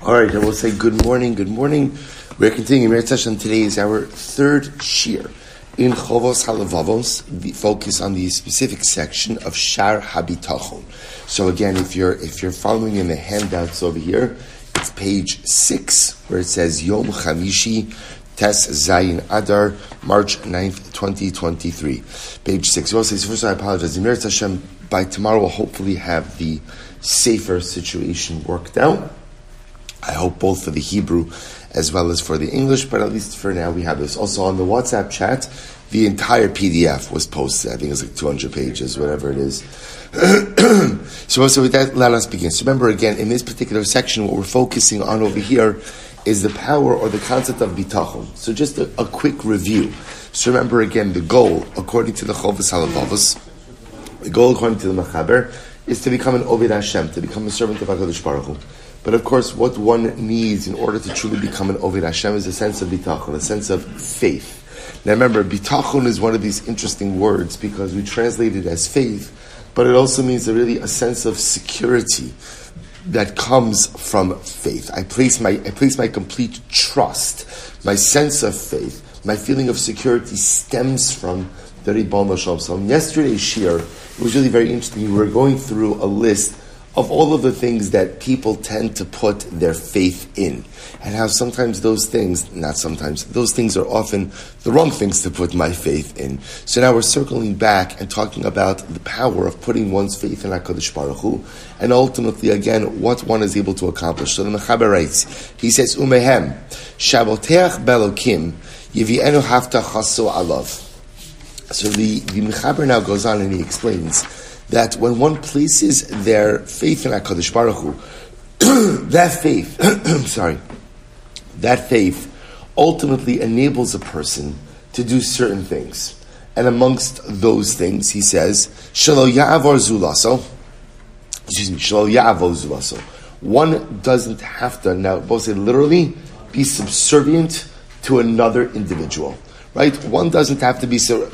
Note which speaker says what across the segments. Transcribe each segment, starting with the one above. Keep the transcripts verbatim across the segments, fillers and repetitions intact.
Speaker 1: All right, I will say good morning, good morning. We're continuing Meretz Hashem. Today is our third shir in Chovos Halavavos, the focus on the specific section of Shar Habitachon. So again, if you're if you're following in the handouts over here, it's page six where it says Yom Chamishi Tes Zayin Adar, March ninth, twenty twenty-three. Page six. Also, first I apologize. Meretz Hashem, by tomorrow we'll hopefully have the safer situation worked out. I hope both for the Hebrew as well as for the English, but at least for now we have this. Also on the WhatsApp chat, the entire P D F was posted. I think it's like two hundred pages, whatever it is. so also with that, let us begin. So remember again, in this particular section, what we're focusing on over here is the power or the concept of bitachon. So just a, a quick review. So remember again, the goal, according to the Chovos Halavavos, the goal according to the Mechaber, is to become an Oved Hashem, to become a servant of HaKadosh Baruch Hu. But of course, what one needs in order to truly become an Oved Hashem is a sense of bitachon, a sense of faith. Now remember, bitachon is one of these interesting words because we translate it as faith, but it also means a really a sense of security that comes from faith. I place my I place my complete trust, my sense of faith, my feeling of security stems from the Ribbon Shalom. So in yesterday's shir, it was really very interesting. We were going through a list of all of the things that people tend to put their faith in, and how sometimes those things, not sometimes, those things are often the wrong things to put my faith in. So now we're circling back and talking about the power of putting one's faith in HaKadosh Baruch Hu, and ultimately, again, what one is able to accomplish. So the Mechaber writes, he says, Umehem, Shaboteach Belokim, Yivienu Hafta Chaso Alav. So the, the Mechaber now goes on and he explains that when one places their faith in HaKadosh Baruch Hu, that faith, sorry, that faith ultimately enables a person to do certain things. And amongst those things, he says, Shelo Ya'avor Zulaso, excuse me, Shelo Ya'avor Zulaso. One doesn't have to, now both say literally, be subservient to another individual. Right? One doesn't have to be so.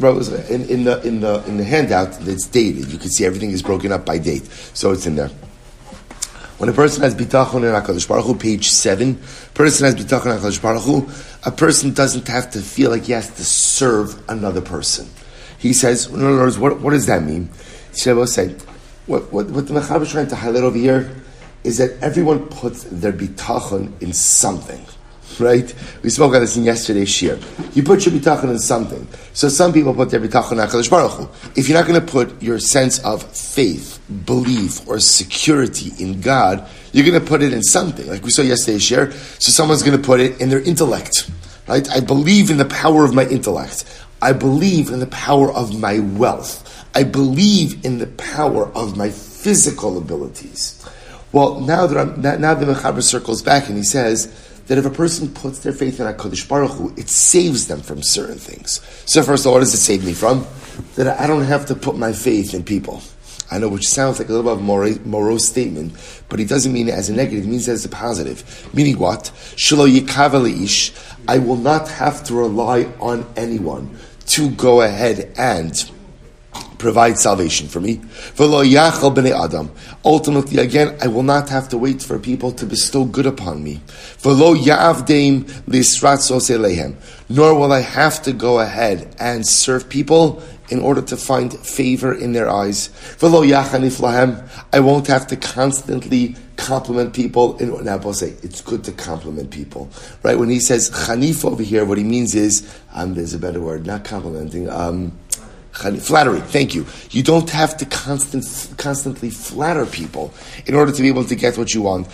Speaker 1: In, in the in the in the handout that's dated, you can see everything is broken up by date, so it's in there. When a person has bitachon in HaKadosh Baruch Hu, page seven, person has bitachon in HaKadosh Baruch Hu, a person doesn't have to feel like he has to serve another person. He says, in other words, what what does that mean? Shebo say, what what what the Mechaber is trying to highlight over here is that everyone puts their bitachon in something. Right? We spoke about this in yesterday's shir. You put your bitachon in something. So some people put their bitachon in HaKadosh Baruch Hu. If you're not going to put your sense of faith, belief, or security in God, you're going to put it in something. Like we saw yesterday's shir. So someone's going to put it in their intellect. Right? I believe in the power of my intellect. I believe in the power of my wealth. I believe in the power of my physical abilities. Well, now that I'm, now the Mechaber circles back and he says that if a person puts their faith in HaKadosh Baruch Hu, it saves them from certain things. So first of all, what does it save me from? That I don't have to put my faith in people. I know, which sounds like a little bit of a morose statement, but he doesn't mean it as a negative, he means it as a positive. Meaning what? Shelo yikav leish, I will not have to rely on anyone to go ahead and provide salvation for me. V'lo yachal b'nei adam. Ultimately, again, I will not have to wait for people to bestow good upon me. V'lo ya'avdeim lisratzos elehem. Nor will I have to go ahead and serve people in order to find favor in their eyes. V'lo yachanif lahem. I won't have to constantly compliment people. And now I'll say, it's good to compliment people. Right? When he says chanif over here, what he means is, um, there's a better word, not complimenting, um, flattery, thank you. You don't have to constant, constantly flatter people in order to be able to get what you want.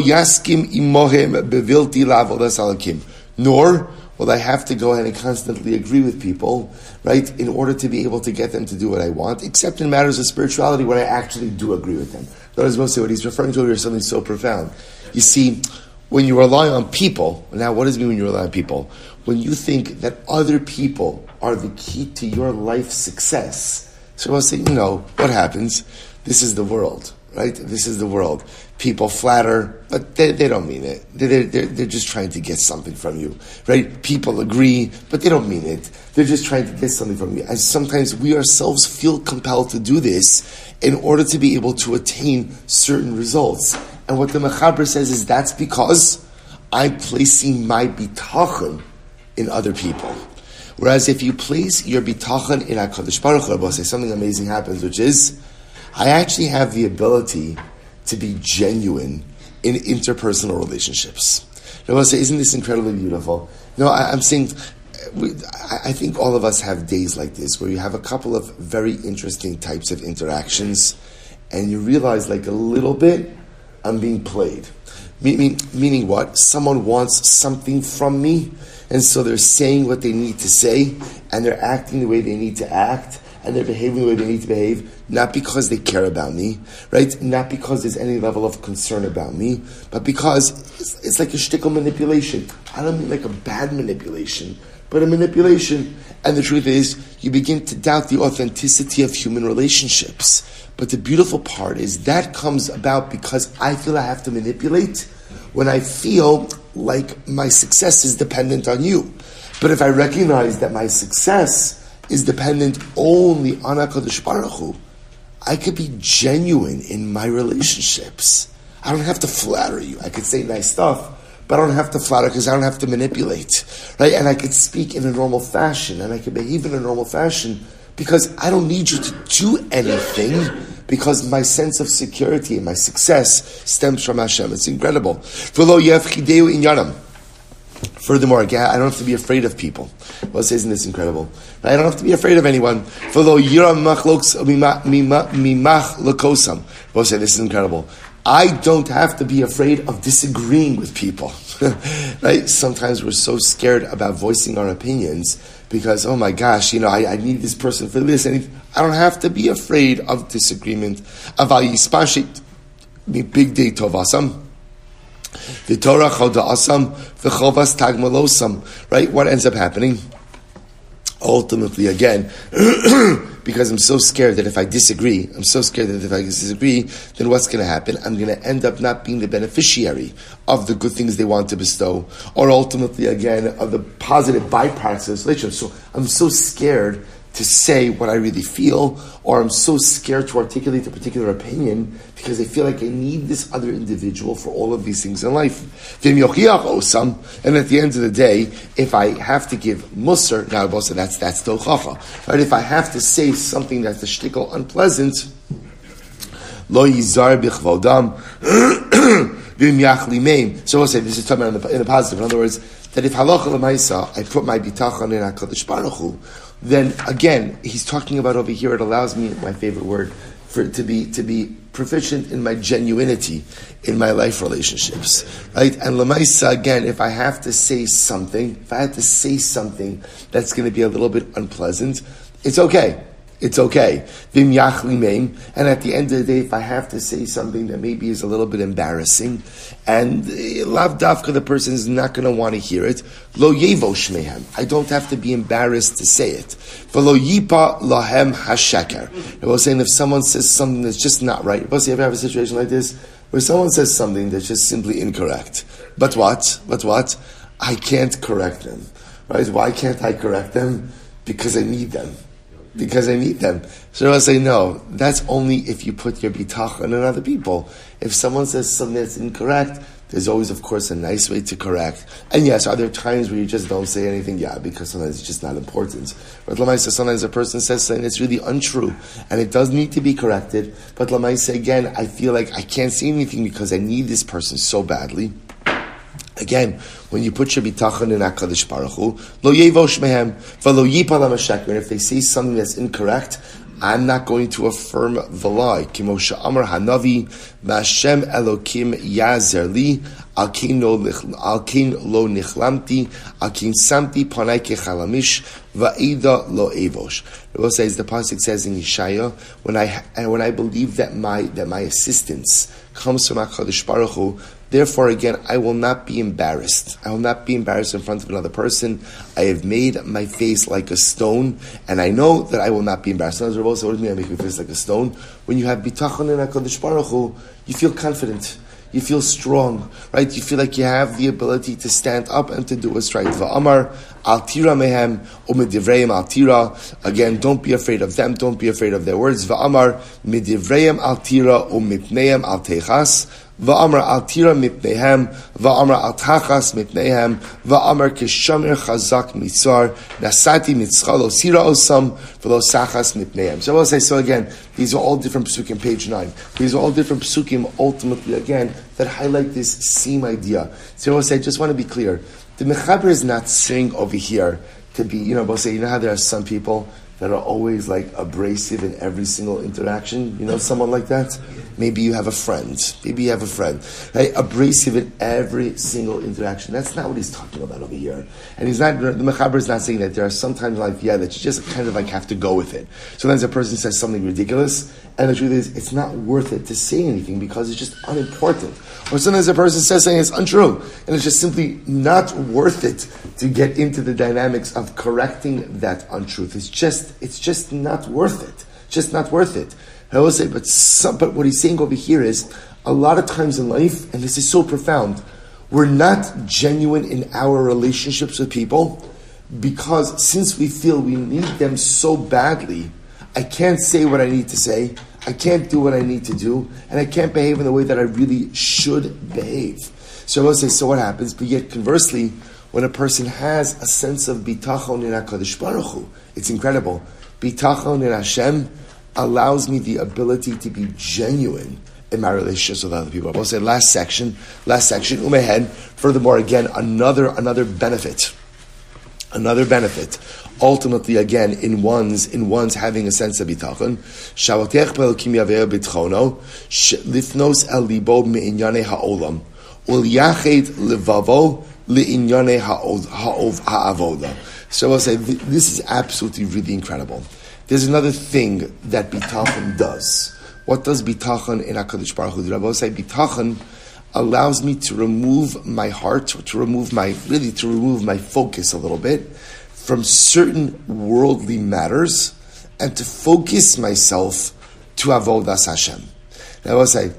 Speaker 1: Nor will I have to go ahead and constantly agree with people, right, in order to be able to get them to do what I want, except in matters of spirituality when I actually do agree with them. Notice mostly what he's referring to here is something so profound. You see, when you rely on people, now what does it mean when you rely on people? When you think that other people are the key to your life success, so I'll say, you know, what happens? This is the world, right? This is the world. People flatter, but they, they don't mean it. They're, they're, they're just trying to get something from you, right? People agree, but they don't mean it. They're just trying to get something from you. And sometimes we ourselves feel compelled to do this in order to be able to attain certain results. And what the Mechaber says is that's because I'm placing my bitachon in other people. Whereas if you place your bitachon in HaKadosh Baruch Hu, something amazing happens, which is, I actually have the ability to be genuine in interpersonal relationships. Rabbi say, isn't this incredibly beautiful? No, I, I'm saying, we, I think all of us have days like this where you have a couple of very interesting types of interactions and you realize like a little bit, I'm being played. Meaning, meaning what? Someone wants something from me, and so they're saying what they need to say, and they're acting the way they need to act, and they're behaving the way they need to behave, not because they care about me, right? Not because there's any level of concern about me, but because it's, it's like a shtickle manipulation. I don't mean like a bad manipulation, but a manipulation. And the truth is, you begin to doubt the authenticity of human relationships. But the beautiful part is that comes about because I feel I have to manipulate when I feel like my success is dependent on you. But if I recognize that my success is dependent only on HaKadosh Baruch Hu, I could be genuine in my relationships. I don't have to flatter you. I could say nice stuff, but I don't have to flatter because I don't have to manipulate, right? And I could speak in a normal fashion, and I could behave in a normal fashion because I don't need you to do anything, because my sense of security and my success stems from Hashem. It's incredible. Furthermore, again, I don't have to be afraid of people. Well, isn't this incredible? I don't have to be afraid of anyone. Well, say this is incredible. I don't have to be afraid of disagreeing with people. Right? Sometimes we're so scared about voicing our opinions because, oh my gosh, you know, I, I need this person for this. And I don't have to be afraid of disagreement. Aval yispashit mi big day tovasam. V'torah choda'asam v'chovas tagmalosam. Right? What ends up happening? Ultimately, again, because I'm so scared that if I disagree, I'm so scared that if I disagree, then what's going to happen? I'm going to end up not being the beneficiary of the good things they want to bestow, or ultimately, again, of the positive byproducts of this relationship. So I'm so scared to say what I really feel, or I'm so scared to articulate a particular opinion because I feel like I need this other individual for all of these things in life. And at the end of the day, if I have to give musar, now that's that's tochacha, right? If I have to say something that's a shtickle unpleasant, lo yizar bichvodam v'im yachlimeim. So we'll say this is talking about in the, in the positive. In other words, that if halacha l'maisa, I put my bitachon in HaKadosh Baruch Hu, then again, he's talking about over here, it allows me, my favorite word, for to be to be proficient in my genuinity in my life relationships. Right? And l'maisa, again, if I have to say something, if I have to say something that's going to be a little bit unpleasant, it's okay. It's okay. Vim yachlimeim. And at the end of the day, if I have to say something that maybe is a little bit embarrassing, and lav dafka, the person is not going to want to hear it, lo yevosh mehem. I don't have to be embarrassed to say it. V'lo yipa lahem hasheker. I was saying, if someone says something that's just not right, you ever have a situation like this where someone says something that's just simply incorrect? But what? But what? I can't correct them. Right? Why can't I correct them? Because I need them. Because I need them. So I say, no, that's only if you put your bitachon in other people. If someone says something that's incorrect, there's always, of course, a nice way to correct. And yes, are there times where you just don't say anything? Yeah, because sometimes it's just not important. But Lamaisa, sometimes a person says something that's really untrue, and it does need to be corrected. But Lamaisa, again, I feel like I can't say anything because I need this person so badly. Again, when you put your bitachon in HaKadosh Baruch Hu, lo yevosh mehem, v'lo yipa lam hasheker. And if they say something that's incorrect, I'm not going to affirm the lie. Kimo she'amar hanavi, ma'ashem elokim yazer li, al kin lo nichlamti, al kin samti panai kechalamish, va'ida lo evosh. The Bible says, the pasuk says in Yeshaya, when I and when I believe that my that my assistance comes from HaKadosh Baruch Hu, therefore, again, I will not be embarrassed. I will not be embarrassed in front of another person. I have made my face like a stone, and I know that I will not be embarrassed. What does it mean, I make my face like a stone? When you have bitachon in HaKadosh Baruch Hu, you feel confident. You feel strong, right? You feel like you have the ability to stand up and to do what's right. Va'amar al tira mehem umidivreim al tira. Again, don't be afraid of them. Don't be afraid of their words. Va'amar midivreim al tira umipneim al techas. va'amar al tira mipnehem, va'amar al tachas mipnehem, va'amar kishamir chazak mitzar, nasati mitzchalo sira osam, v'lo sachas mipnehem. So I will say, so again, these are all different psukim, page nine. These are all different psukim, ultimately, again, that highlight this same idea. So I will say, I just want to be clear. The Mechaber is not saying over here to be, you know, we'll say, you know how there are some people that are always like abrasive in every single interaction? You know someone like that? Maybe you have a friend. Maybe you have a friend. Right? Abrasive in every single interaction. That's not what he's talking about over here. And he's not, the Mechaber is not saying that. There are sometimes like, yeah, that you just kind of like have to go with it. Sometimes a person says something ridiculous, and the truth is, it's not worth it to say anything because it's just unimportant. Or sometimes a person says something that's untrue, and it's just simply not worth it to get into the dynamics of correcting that untruth. It's just, it's just not worth it. Just not worth it. I will say, but some, but what he's saying over here is, a lot of times in life, and this is so profound, we're not genuine in our relationships with people because since we feel we need them so badly, I can't say what I need to say, I can't do what I need to do, and I can't behave in the way that I really should behave. So I will say, so what happens? But yet conversely, when a person has a sense of bitachon in HaKadosh Baruch Hu, it's incredible. Bitachon in Hashem allows me the ability to be genuine in my relationships with other people. I will say last section, last section, umehed, furthermore, again, another another benefit. Another benefit, ultimately, again, in one's in one's having a sense of bitachon. Shavotech be'elokim yaveh b'tchono, lifnos el libo me'inyane ha'olam, u'liyachet levavo le'inyane ha'avoda. So I'll say, this is absolutely really incredible. There's another thing that bitachon does. What does bitachon in HaKadosh Baruch Hu do? I will say, bitachon allows me to remove my heart, to remove my, really to remove my focus a little bit from certain worldly matters and to focus myself to Avodas Hashem. Now I will say,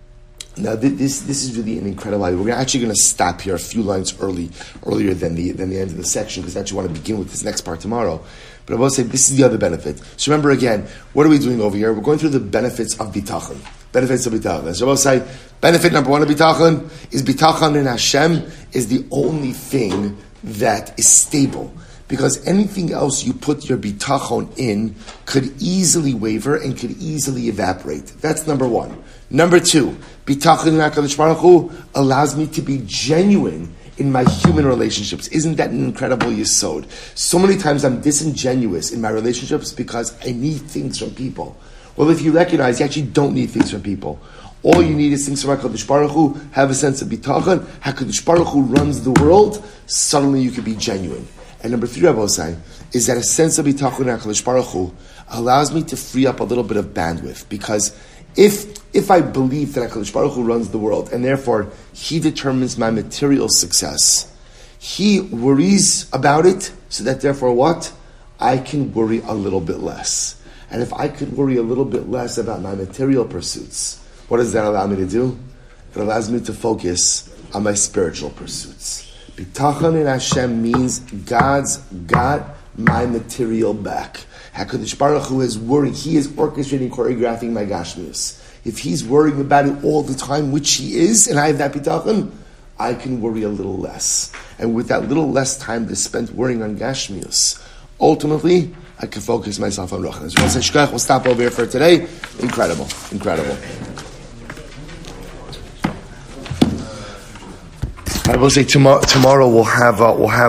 Speaker 1: now this this is really an incredible idea. We're actually going to stop here a few lines early, earlier than the than the end of the section because I actually want to begin with this next part tomorrow. But I will say this is the other benefit. So remember again, what are we doing over here? We're going through the benefits of bitachon. Benefits of bitachon. So I will say, benefit number one of bitachon is bitachon in Hashem is the only thing that is stable. Because anything else you put your bitachon in could easily waver and could easily evaporate. That's number one. Number two, bitachon in HaKadosh Baruch Hu allows me to be genuine in my human relationships. Isn't that an incredible yesod? So many times I'm disingenuous in my relationships because I need things from people. Well, if you recognize you actually don't need things from people. All you need is things from HaKadosh Baruch Hu, have a sense of bitachon, HaKadosh Baruch Hu runs the world, suddenly you can be genuine. And number three, I will say, is that a sense of bitachon in HaKadosh Baruch Hu allows me to free up a little bit of bandwidth. Because if if I believe that HaKadosh Baruch Hu runs the world, and therefore He determines my material success, He worries about it, so that therefore what? I can worry a little bit less. And if I could worry a little bit less about my material pursuits, what does that allow me to do? It allows me to focus on my spiritual pursuits. Bitachon in Hashem means God's got my material back. HaKadosh Baruch Hu is worrying. He is orchestrating, choreographing my gashmius. If He's worrying about it all the time, which He is, and I have that bitachon, I can worry a little less. And with that little less time that's spent worrying on gashmius, ultimately, I can focus myself on Ruchnas. We'll stop over here for today. Incredible. Incredible. I will say tomorrow, tomorrow we'll have, uh, we'll have